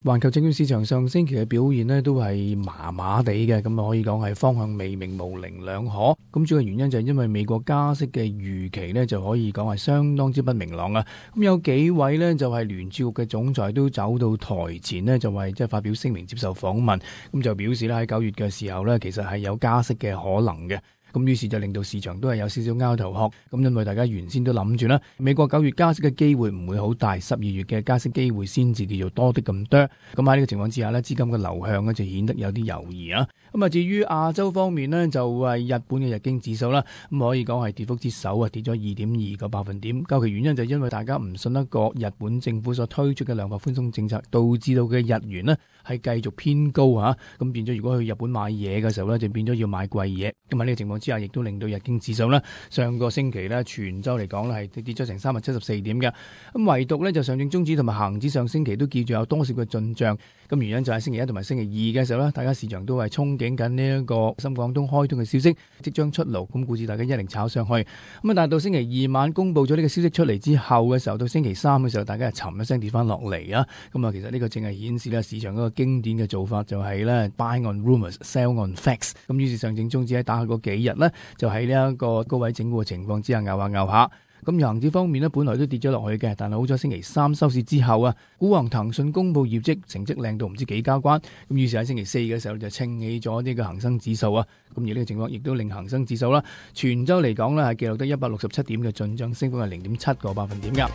環球證券市場上星期嘅表現呢都係麻麻地嘅，咁可以講係方向未明、模棱兩可。咁主要原因就係因為美國加息嘅預期呢就可以講係相當之不明朗啊。咁有幾位呢就係聯儲局嘅總裁都走到台前呢，就為即係發表聲明接受訪問，咁就表示咧喺9月嘅時候呢，其實係有加息嘅可能嘅。咁於是就令到市場都係有少少拗頭殼，咁因為大家原先都諗住啦，美國9月加息嘅機會唔會好大，12月嘅加息機會先至叫做多啲咁多。咁喺呢個情況之下呢，資金嘅流向呢就顯得有啲猶豫啊。咁至於亞洲方面呢，就係日本嘅日經指數啦，咁可以講係跌幅之首啊，跌咗2.2個百分點。究其原因就係因為大家唔信得過日本政府所推出嘅量化寬鬆政策，導致到嘅日元呢係繼續偏高嚇，咁變咗如果去日本買嘢嘅時候呢，就變咗要買貴嘢。咁喺呢個情況之下，亦都令到日經指數呢上個星期呢全週嚟講呢係跌咗成374點嘅。咁唯獨呢就上證綜指同埋恆指上星期都叫做有多少嘅進帳。咁原因就係星期一同埋星期二嘅時候呢，大家市場都係憧憬緊呢一個深廣東開通嘅消息即將出爐，咁故此大家一定炒上去。咁但係到星期二晚公佈咗呢個消息出嚟之後嘅時候，到星期三嘅時候，大家係沉一聲跌翻落嚟啊。咁其實呢個正係顯示呢市場嗰個經典嘅做法就係呢 buy on rumors, sell on facts。咁於是上證綜指喺打下嗰幾日呢，就喺呢一個高位整固嘅情況之下拗下拗下。咁恒指方面呢，本來都跌咗落去嘅，但係好彩星期三收市之後啊，股王騰訊公佈業績，成績靚到唔知幾交關。咁於是喺星期四嘅時候就稱起咗呢個恒生指數啊。咁而呢個情況亦都令恒生指數啦，全週嚟講呢係記錄得167點嘅進帳，升幅係0.7個百分點㗎。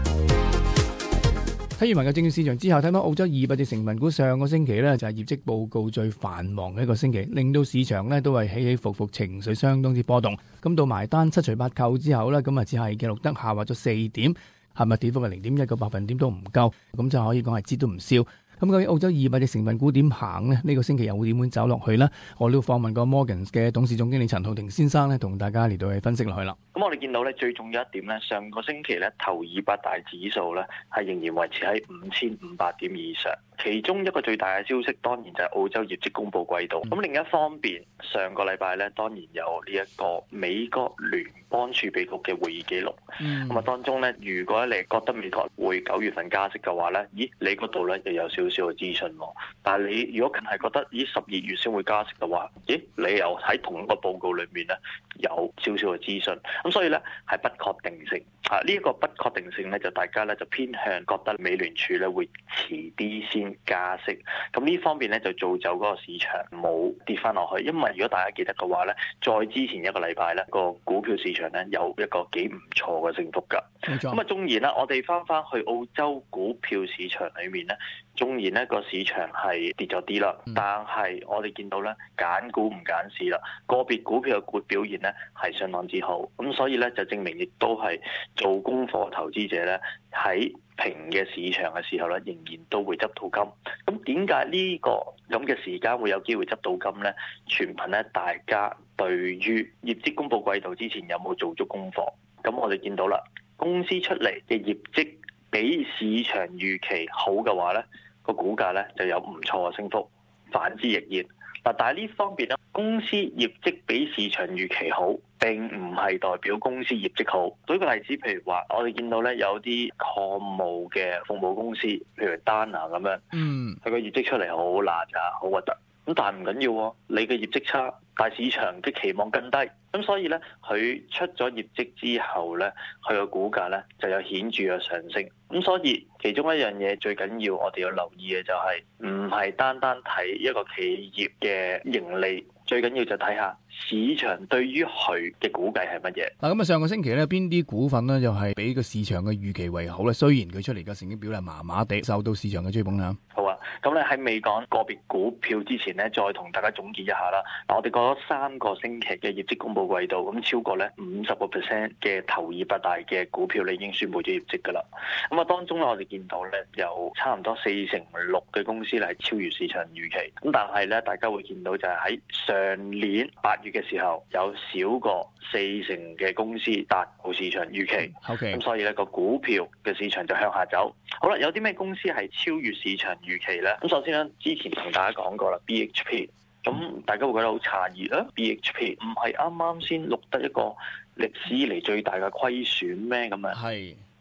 睇完環球證券市場之後，睇翻澳洲200隻成分股上個星期呢，就係業績報告最繁忙嘅一個星期，令到市場呢都係起起伏伏，情緒相當之波動。咁到埋單7除8扣之後呢，咁只係記錄得下滑咗4點，係咪跌幅係0.1個百分點都唔夠？咁就可以講係跌都唔笑。咁究竟澳洲200隻成分股點行呢？呢個星期又會點樣走落去呢？我都訪問過 Morgans 嘅董事總經理陳浩庭先生呢，同大家嚟到去分析落去啦。 咁我哋見到咧，最重要一點咧，上個星期咧頭200大指數咧係仍然維持喺5500點以上。其中一個最大嘅消息當然就係澳洲業績公布季度。咁另一方面，上個禮拜咧當然有呢一個美國聯邦儲備局嘅會議記錄。咁啊當中咧，如果你覺得美國會9月份加息嘅話咧，咦你嗰度咧又有少少嘅資訊喎。但係你如果係覺得12月先會加息嘅話，咦你又喺同一個報告裏面咧有少少嘅資訊。咁所以咧係不確定性。呢一個不確定性咧就大家咧就偏向覺得美聯儲咧會遲啲先加息。咁呢方面咧就造就嗰個市場冇跌翻落去。因為如果大家記得嘅話咧，再之前一個禮拜咧個股票市場咧有一個幾唔錯嘅升幅㗎。咁啊縱然啦，我哋翻去澳洲股票市場裏面咧，縱然呢個市場係跌咗啲啦，但係我哋見到咧揀股唔揀市啦，個別股票嘅表現咧係相當之好。咁所以咧就證明亦都係做功課投資者咧喺平嘅市場嘅時候咧，仍然都會執到金。咁點解呢個咁嘅時間會有機會執到金呢？全憑咧大家對於業績公佈季度之前有冇做足功課。咁我哋見到啦，公司出嚟嘅業績比市場預期好嘅話咧，個股價咧就有唔錯嘅升幅。反之亦然。嗱，但係呢方面咧，公司業績比市場預期好，並唔係代表公司業績好。舉個例子，譬如話，我哋見到咧有啲礦務嘅服務公司，譬如 Dana 咁樣，佢個業績出嚟好爛㗎，好核突。咁但係唔緊要喎，你嘅業績差，但係市場嘅期望更低。咁所以咧，佢出咗業績之後咧，佢個股價咧就有顯著嘅上升。咁所以其中一樣嘢最緊要我哋要留意嘅就係唔係單單睇一個企業嘅盈利，最緊要就睇下市場對於佢嘅估計係乜嘢。 嗱，咁上個星期咧，邊啲股份咧就係比個市場嘅預期為好咧？雖然佢出嚟嘅成績表係麻麻地，受到市場嘅追捧啦。 好啊，咁咧喺未講個別股票之前咧，再同大家總結一下啦。嗱，我哋過咗3個星期嘅業績公佈季度，咁超過咧50% 嘅頭200大嘅股票你已經宣布咗業績㗎啦。咁啊，當中咧我哋見到咧有差唔多46%嘅公司咧係超越市場預期。咁但係咧，大家會見到就係喺上年8月嘅時候，有少過40%嘅公司達到市場預期。咁所以咧個股票嘅市場就向下走。好啦，有啲咩公司係超越市場預期咧？咁首先咧，之前同大家講過啦 ，BHP。咁大家會覺得好詫異啊 ！BHP 唔係啱啱先錄得一個歷史以嚟最大嘅虧損咩？咁樣係。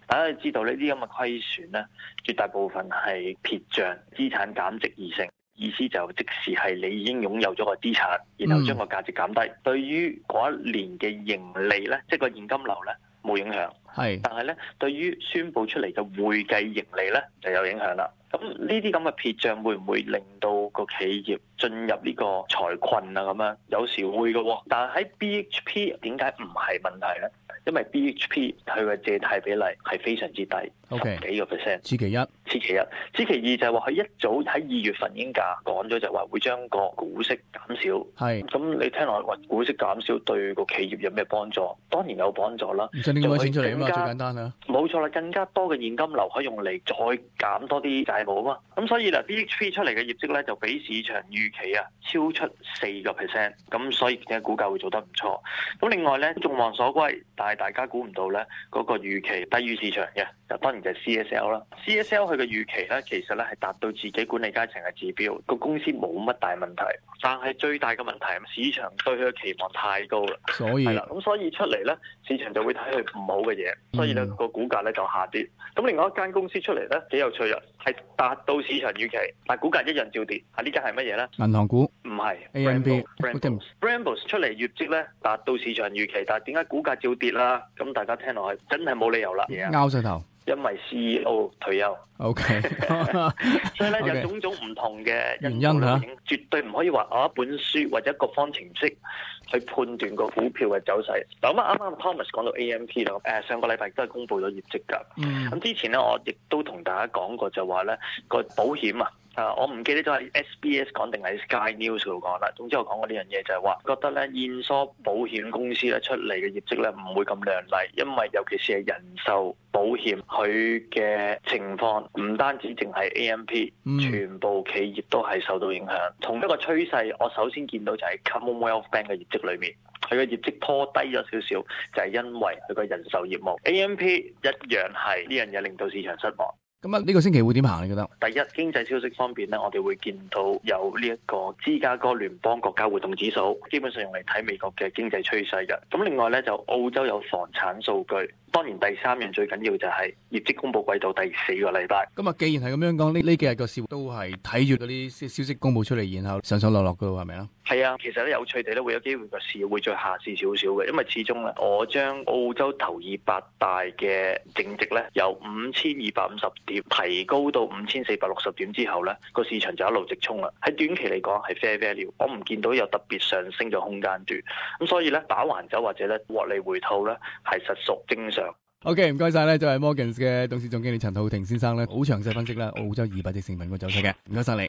大家知道呢啲咁嘅虧損咧，絕大部分係撇賬、資產減值而成。意思就即使係你已經擁有咗個資產，然後將個價值減低，對於嗰一年嘅盈利咧，即係個現金流咧冇影響。係，但係咧對於宣佈出嚟嘅會計盈利咧就有影響啦。咁呢啲咁嘅撇賬會唔會令到個企業進入呢個財困啊？咁樣有時會嘅喎，但係喺 BHP 點解唔係問題咧？因為 BHP 佢嘅借貸比例係非常之低，10幾個 percent。此其一，此其二就係話佢一早喺2月份已經講咗，就話會將個股息減少。係，咁你聽落話股息減少對個企業有咩幫助？當然有幫助啦。唔使拎咁多錢出嚟啊嘛，最簡單啦。冇錯啦，更加多嘅現金流可以用嚟再減多啲債務啊嘛。咁所以嗱 BHP 出嚟嘅業績咧就比市場預期啊超出4個 percent。咁所以嘅股價會做得唔錯。咁另外咧眾望所歸，但係大家估唔到咧嗰個預期低於市場嘅，就當然就係 CSL 啦。CSL 佢嘅預期咧其實咧係達到自己管理階層嘅指標，個公司冇乜大問題。但係最大嘅問題係市場對佢嘅期望太高啦，所以係啦，咁所以出嚟咧市場就會睇佢唔好嘅嘢，所以咧個股價咧就下跌。咁另外一間公司出嚟咧幾有趣啊，係達到市場預期，但係股價一樣照跌。呢間係乜嘢咧？銀行股唔係 Brambles 出嚟業績咧達到市場預期，但係點解股價照跌啦？咁大家聽落去真係冇理由啦，拗晒頭。因為 CEO 退休，OK， 所以咧有種種唔同嘅原因嚇，絕對唔可以話一本書或者一個方程式去判斷個股票嘅走勢。嗱咁啱 Thomas 講到 AMP 啦，上個禮拜都係公布咗業績㗎。咁之前咧我亦都同大家講過就話咧個保險啊。我唔記得咗係 SBS 講定係 Sky News 度講啦。總之我講過呢樣嘢就係話，覺得咧燕梳保險公司咧出嚟嘅業績咧唔會咁亮麗，因為尤其是係人壽保險，佢嘅情況唔單止淨係 AMP，全部企業都係受到影響。同一個趨勢，我首先見到就係 Commonwealth Bank 嘅業績裏面，佢嘅業績拖低咗少少，就係因為佢個人壽業務。AMP 一樣係呢樣嘢令到市場失望。咁呢個星期會點行？你覺得？第一，經濟消息方面咧，我哋會見到有呢一個芝加哥聯邦國家活動指數，基本上用嚟睇美國嘅經濟趨勢嘅。咁另外咧就澳洲有房產數據。當然第三樣最緊要就係業績公布季度第4個禮拜。咁啊，既然係咁樣講，呢幾日個市都係睇住嗰啲消息公布出嚟，然後上上落落噶喎，係咪啊？係啊，其實咧有趣地咧會有機會個市會再下試少少嘅，因為始終咧我將澳洲頭200大嘅淨值咧由5250點提高到5460點之後咧，個市場就一路直衝啦。喺短期嚟講係 fair value，我唔見到有特別上升嘅空間段。咁所以咧打橫走或者咧獲利回吐咧係實屬正常。OK， 唔該晒咧，就係 Morgans 嘅董事總經理陳浩霆先生咧，好詳細分析啦澳洲200隻成分個走勢嘅，唔該晒你。